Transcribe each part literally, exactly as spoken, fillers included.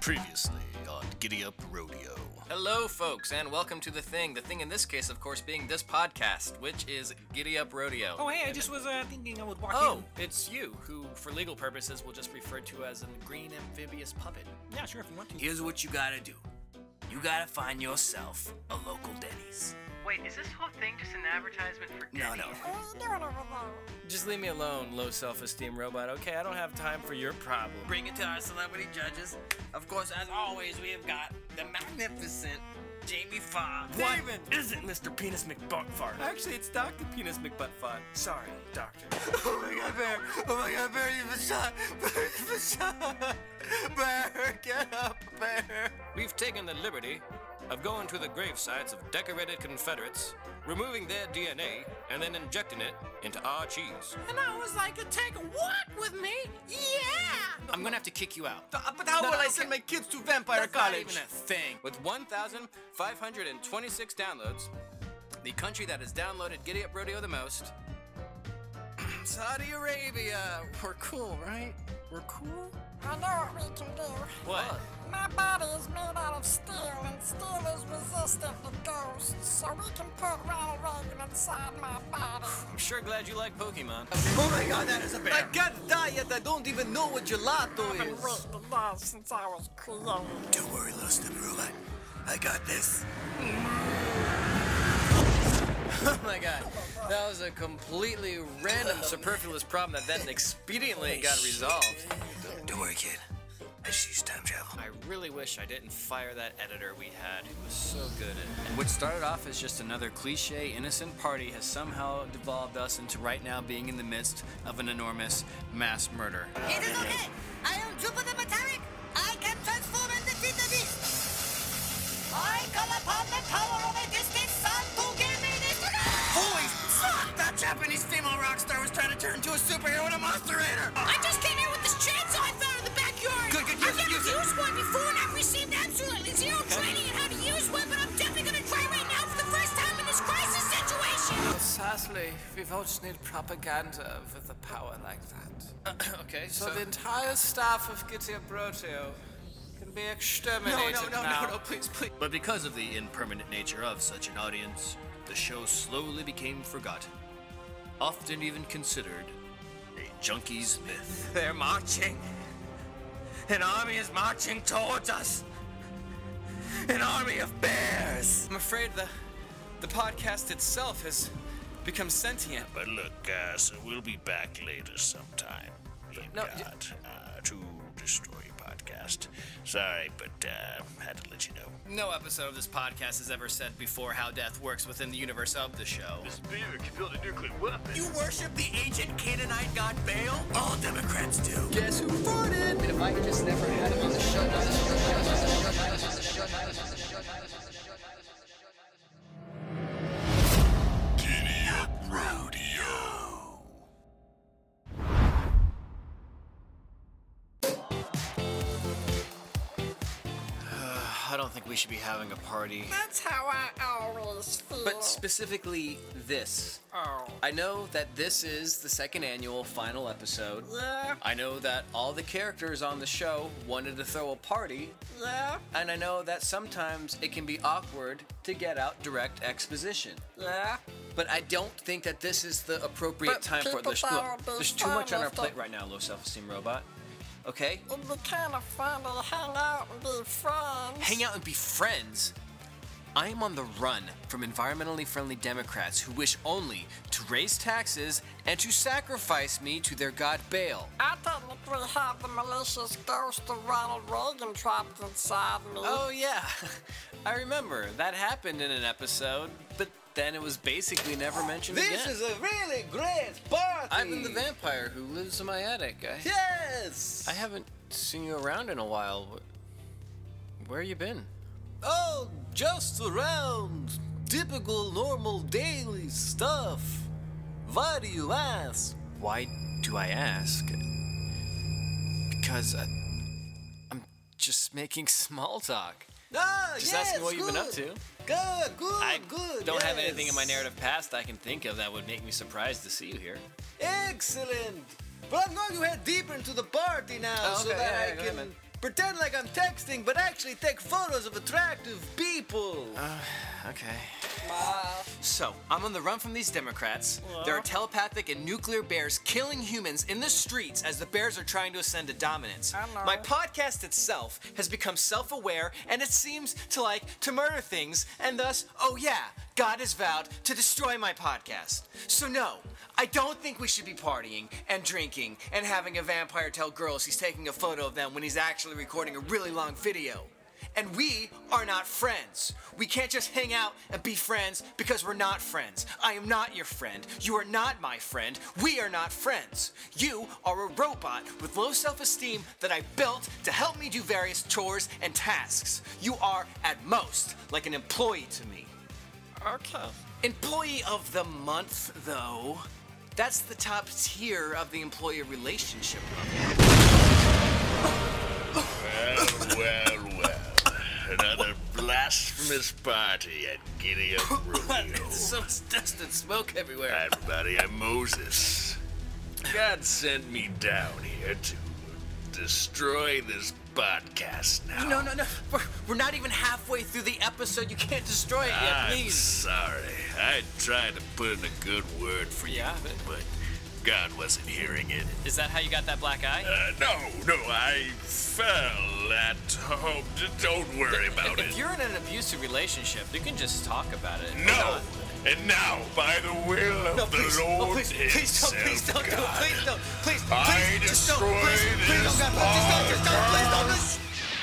Previously on Giddy Up Rodeo. Hello, folks, and welcome to The Thing. The Thing in this case, of course, being this podcast, which is Giddy Up Rodeo. Oh, hey, I just was uh, thinking I would walk Oh, in. it's you, who, for legal purposes, will just refer to as a green amphibious puppet. Yeah, sure, if you want to. Here's what you gotta do. You gotta find yourself a local Denny's. Wait, is this whole thing just an advertisement for No, Denny's? no. What are you doing over there? Just leave me alone, low self-esteem robot, okay? I don't have time for your problem. Bring it to our celebrity judges. Of course, as always, we have got the magnificent Jamie Foxx. What? David isn't Mister Penis McButtfart. Actually, it's Doctor Penis McButtfart. Sorry, doctor. Oh my god, Bear! Oh my god, Bear, you've been shot! Bear, you've been shot! Bear, get up, Bear! We've taken the liberty of going to the grave sites of decorated Confederates, removing their D N A, and then injecting it into our cheese. And I was like, take a walk with me? Yeah! I'm gonna have to kick you out. But how No, will no, I okay. send my kids to vampire That's not college? even a thing. With one thousand five hundred twenty-six downloads, the country that has downloaded Giddy Up Rodeo the most, Saudi Arabia. We're cool, right? We're cool? I know what we can do. What? My body is made out of steel, and steel is resistant to ghosts, so we can put Ronald Reagan inside my body. I'm sure glad you like Pokemon. Oh my god, that is a bear! I can't die yet, I don't even know what gelato I've been is! waiting to die since I was created. Don't worry, little stupid robot. I got this. Oh my god. That was a completely random, superfluous problem that then expediently got resolved. Don't worry, kid. I just use time travel. I really wish I didn't fire that editor we had who was so good at it. What started off as just another cliche innocent party has somehow devolved us into right now being in the midst of an enormous mass murder. It is okay. I am Jupiter Metallic. I can transform and defeat the beast. I call upon the power of a distant sun to give me this. Holy fuck! That Japanese female rock star was trying to turn into a superhero in a Monsterator! I just came here with this chainsaw I found in the backyard. Good, good, use I've it, never use it. used one before, and I've received absolutely zero training in how to use one, but I'm definitely going to try right now for the first time in this crisis situation. Sadly, we won't need propaganda with a power like that. Okay, So, the entire staff of Giddy Up Rodeo can be exterminated No, no, no, now. no, no, please, please. But because of the impermanent nature of such an audience, the show slowly became forgotten, often even considered a junkie's myth. They're marching. An army is marching towards us. An army of bears. I'm afraid the, the podcast itself has become sentient. But look, guys, we'll be back later sometime. In no, God, uh, to destroy your podcast. Sorry, but uh, had to let you know. No episode of this podcast has ever said before how death works within the universe of the show. This beer can build a nuclear weapon. You worship the ancient Canaanite god Baal? All Democrats do. Guess who farted? And if I just never had him on the show. Giddy Up Rodeo. I don't think we should be having a party. That's how I always feel. But specifically this. Oh. I know that this is the second annual final episode. Yeah, I know that all the characters on the show wanted to throw a party, yeah, and I know that sometimes it can be awkward to get out direct exposition. yeah. But I don't think that this is the appropriate But time for it. people There's, thought look, it would be there's too fun much on our if plate they- right now, low self-esteem robot. Okay? It'd be kind of fun to hang out and be friends. Hang out and be friends. I am on the run from environmentally friendly Democrats who wish only to raise taxes and to sacrifice me to their god Baal. I technically have the malicious ghost of Ronald Reagan trapped inside me. Oh yeah, I remember. That happened in an episode, but then it was basically never mentioned This again. is a really great party! I've been the vampire who lives in my attic. I, Yes! I haven't seen you around in a while. Wh- Where you been? Oh, just around. Typical, normal, daily stuff. Why do you ask? Why do I ask? Because uh, I'm just making small talk. Ah, Just yes, asking what you've been up good. to. Good, good, I good. don't have yes. anything in my narrative past I can think of that would make me surprised to see you here. Excellent. But I'm going to head deeper into the party now Oh, so okay, that yeah, I yeah, go ahead, can man. Pretend like I'm texting, but actually take photos of attractive people. Uh, okay. So, I'm on the run from these Democrats. There are telepathic and nuclear bears killing humans in the streets as the bears are trying to ascend to dominance. My podcast itself has become self-aware, and it seems to like to murder things, and thus, oh yeah, God has vowed to destroy my podcast. So no, I don't think we should be partying and drinking and having a vampire tell girls he's taking a photo of them when he's actually recording a really long video. And we are not friends. We can't just hang out and be friends because we're not friends. I am not your friend. You are not my friend. We are not friends. You are a robot with low self-esteem that I built to help me do various chores and tasks. You are, at most, like an employee to me. Okay. Employee of the month, though. That's the top tier of the employee relationship level. Well, well, well. Another blasphemous party at Giddy Up Rodeo. There's so much dust and smoke everywhere. Hi, everybody. I'm Moses. God sent me down here to destroy this podcast now. No, no, no. We're, we're not even halfway through the episode. You can't destroy it yet, I'm please. sorry. I tried to put in a good word for you, Yeah, but- but God wasn't hearing it. Is that how you got that black eye? Uh, no, no, I fell at home. Don't worry about if it. you're in an abusive relationship, you can just talk about it. No! And now, by the will of No, the please, Lord oh, please, please don't, please himself, don't do it, God, please don't, please, I please, just don't, destroy please, please this don't, God, just don't, just don't, please don't, just...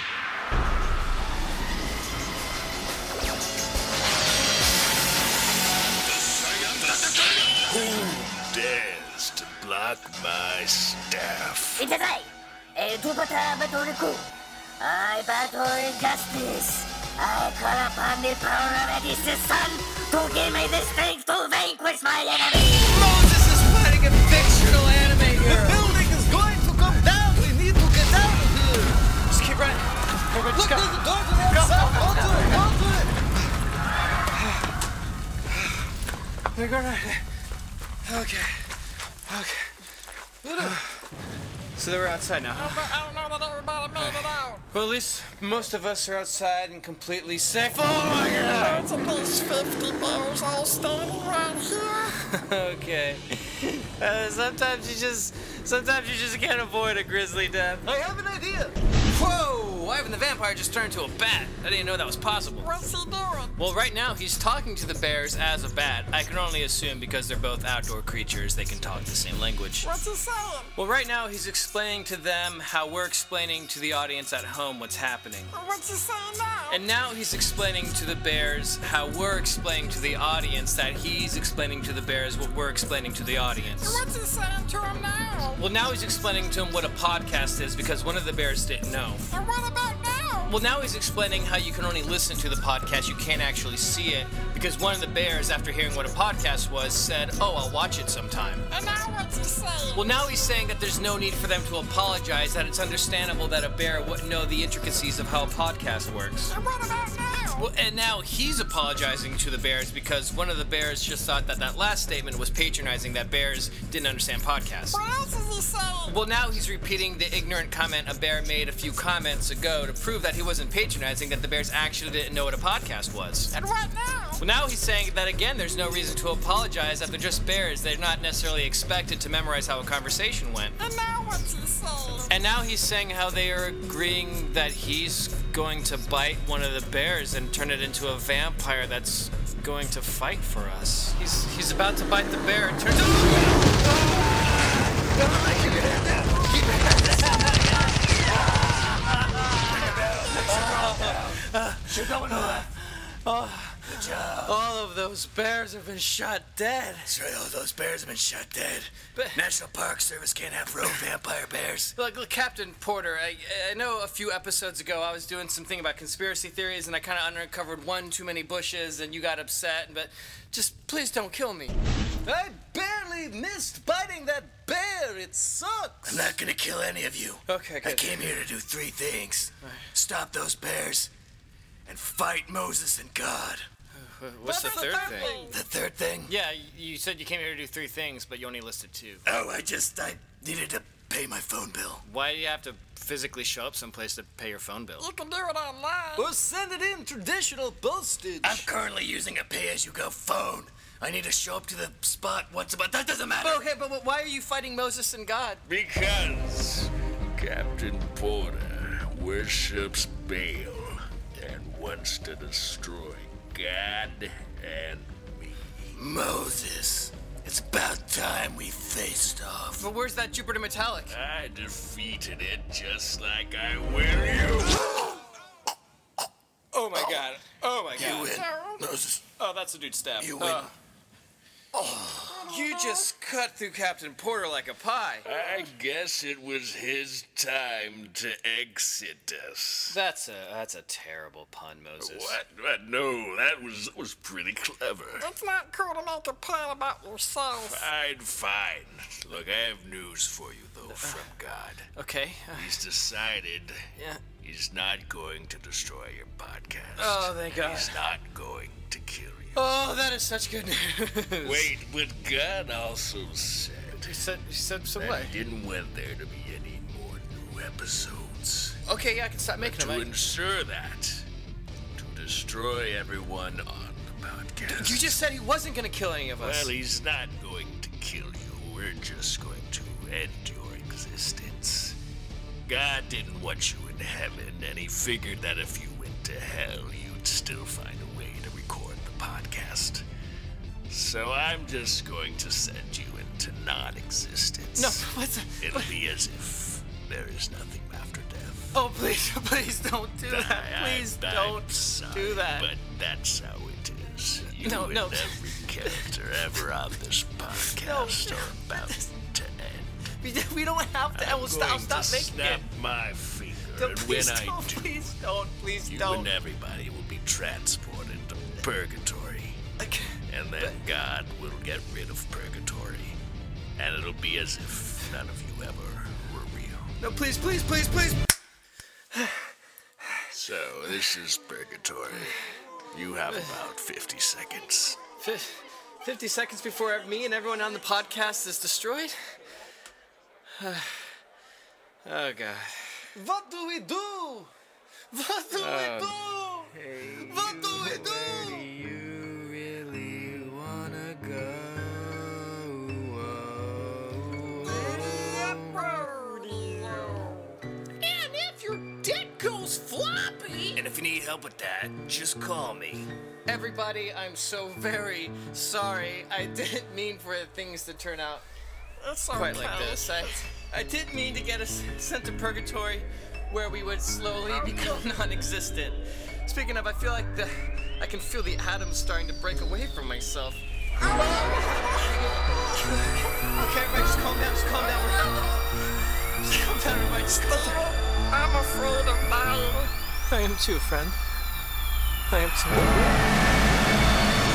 Who dares to block my staff? It is I, a Jupiter Baturiku. I battle injustice. I call upon the power of Edis's son to give me the strength to vanquish my enemy. Moses is fighting a fictional anime here. The building is going to come down. We need to get out of here. Just keep running. Look, Look, there's a door to the outside. Go to it. Go to it. We're going right there. Okay. Okay. So they're outside now, huh? I don't know that everybody made it out. Well, at least most of us are outside and completely safe. Oh my God! There's at least fifty bears all standing right here. Okay. Uh, sometimes you just, sometimes you just can't avoid a grisly death. I have an idea. Whoa! Ivan the vampire just turned into a bat. I didn't know that was possible. What's he doing? Well, right now he's talking to the bears as a bat. I can only assume because they're both outdoor creatures, they can talk the same language. What's he saying? Well, right now he's explaining to them how we're explaining to the audience at home what's happening. What's he saying now? And now he's explaining to the bears how we're explaining to the audience that he's explaining to the bears what we're explaining to the audience. What's he saying to him now? Well, now he's explaining to him what a podcast is because one of the bears didn't know. And what about now? Well, now he's explaining how you can only listen to the podcast, you can't actually see it, because one of the bears, after hearing what a podcast was, said, oh, I'll watch it sometime. And now what's he saying? Well, now he's saying that there's no need for them to apologize, that it's understandable that a bear wouldn't know the intricacies of how a podcast works. And what about now? Well, and now he's apologizing to the bears because one of the bears just thought that that last statement was patronizing, that bears didn't understand podcasts. What else is he saying? Well, now he's repeating the ignorant comment a bear made a few comments ago to prove that he wasn't patronizing, that the bears actually didn't know what a podcast was. And what now? Well, now he's saying that again, there's no reason to apologize, that they're just bears. They're not necessarily expected to memorize how a conversation went. And now what's he saying? And now he's saying how they are agreeing that he's going to bite one of the bears and turn it into a vampire that's going to fight for us. He's he's about to bite the bear and turn it. You're going to that. Oh, Good job. all of those bears have been shot dead. That's right, all those bears have been shot dead. But- National Park Service can't have rogue vampire bears. Look, look, Captain Porter, I, I know a few episodes ago I was doing something about conspiracy theories and I kind of uncovered one too many bushes and you got upset, but just please don't kill me. I barely missed biting that bear. It sucks. I'm not gonna kill any of you. Okay, good. I came here to do three things. Stop those bears and fight Moses and God. What's the third thing? The third thing? Yeah, you said you came here to do three things, but you only listed two. Oh, I just, I needed to pay my phone bill. Why do you have to physically show up someplace to pay your phone bill? You can do it online. Or send it in traditional postage. I'm currently using a pay-as-you-go phone. I need to show up to the spot once a month. That doesn't matter. But okay, but, but why are you fighting Moses and God? Because Captain Porter worships Baal and wants to destroy God and me. Moses, it's about time we faced off. But where's that Jupiter Metallic? I defeated it just like I will you. Oh my god. Oh my god. You win, Moses. Oh, that's a dude stab. You win. Uh, You just cut through Captain Porter like a pie. I guess it was his time to exit us. That's a that's a terrible pun, Moses. What? What? No, that was that was pretty clever. It's not cool to make a pun about yourself. Fine, fine. Look, I have news for you, though, from God. Okay. uh, He's decided Yeah. he's not going to destroy your podcast. Oh, thank God. He's not going to kill you. Oh, that is such good news. Wait, but God also said He said, he said some that way. he didn't want there to be any more new episodes. Okay, yeah, I can stop making To them. I- ensure that, to destroy everyone on the podcast. You just said he wasn't gonna kill any of us. Well, he's not going to kill you. We're just going to end your existence. God didn't want you in heaven, and he figured that if you went to hell, you'd still find a way to record the podcast. So I'm just going to send you into non-existence. No, what's It'll be as if there is nothing after death. Oh, please, please don't do that. I- Please I'm don't sorry, do that. But that's how it is. You No, and no. every character ever on this podcast No. are about to end. We, we don't have to. I I'm will stop, I'll going stop to making snap it. my finger, No, and please when I don't, do, please don't, please you don't. and everybody will be transported to purgatory, I can't- and then God will get rid of purgatory, and it'll be as if none of you ever were real. No, please, please, please, please. So this is purgatory. You have about fifty seconds. Fif- fifty seconds before me and everyone on the podcast is destroyed? Oh, God. What do we do? What do we do? What do we do? You really wanna go? And if your dick goes floppy. And if you need help with that, just call me. Everybody, I'm so very sorry. I didn't mean for things to turn out It's quite okay. like this. I, I didn't mean to get us sent to purgatory where we would slowly become non-existent. Speaking of, I feel like the, I can feel the atoms starting to break away from myself. Okay, everybody, just calm down, just calm down. Just calm down, everybody, just calm down. I'm afraid of dying. I am too, friend. I am too.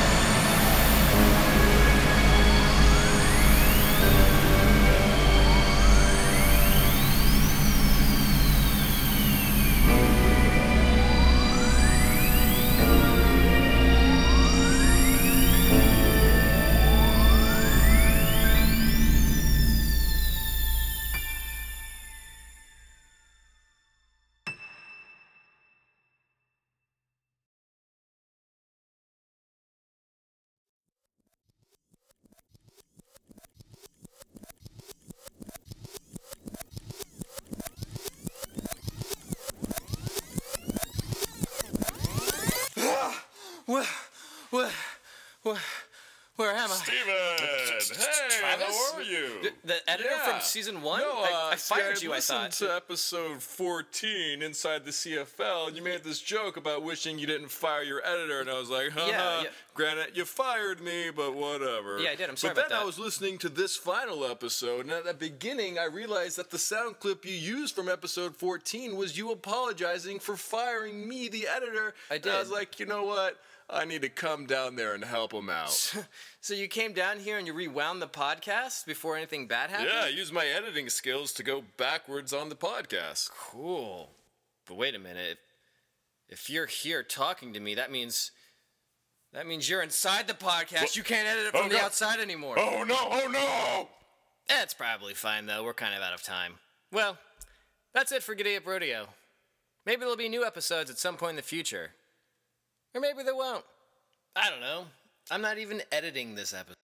Where, where, where, where am I? Steven! Hey, Travis? how are you? The, the editor Yeah. from season one? No, I, uh, I see, fired I you, I listened thought. to episode fourteen inside the C F L, and you made this joke about wishing you didn't fire your editor, and I was like, haha, Yeah, yeah. granted, you fired me, but whatever. Yeah, I did. I'm sorry But about then I that. was listening to this final episode, and at the beginning, I realized that the sound clip you used from episode fourteen was you apologizing for firing me, the editor. I And I was did. like, you know what? I need to come down there and help him out. So you came down here and you rewound the podcast before anything bad happened? Yeah, I use my editing skills to go backwards on the podcast. Cool. But wait a minute. If, if you're here talking to me, that means that means you're inside the podcast. What? You can't edit it Oh, from the God. outside anymore. Oh no! Oh no! That's probably fine, though. We're kind of out of time. Well, that's it for Giddy Up Rodeo. Maybe there'll be new episodes at some point in the future. Or maybe there won't. I don't know. I'm not even editing this episode.